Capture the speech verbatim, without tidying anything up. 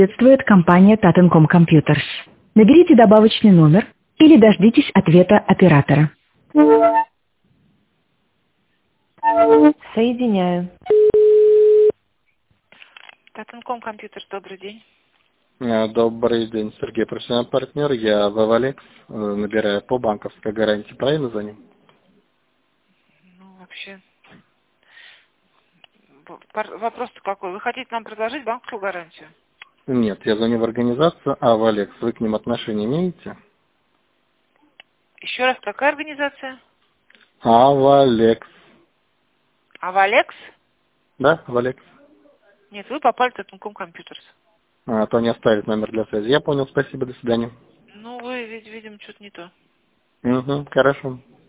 Приветствует компания Татенком Computers. Наберите добавочный номер или дождитесь ответа оператора. Соединяю. Татенком Компьютерс, добрый день. Э, Добрый день, Сергей, профессиональный партнер. Я Вавалекс, э, набираю по банковской гарантии. Правильно звоню? Ну, вообще, в- пар- вопрос-то какой? Вы хотите нам предложить банковскую гарантию? Нет, я звоню в организацию Авалекс. Вы к ним отношения имеете? Еще раз, какая организация? Авалекс. Авалекс? Да, Авалекс. Нет, вы попали в Татенком Компьютерс. А то не оставит номер для связи. Я понял, спасибо, до свидания. Ну, вы, вид- видимо, что-то не то. Угу, хорошо.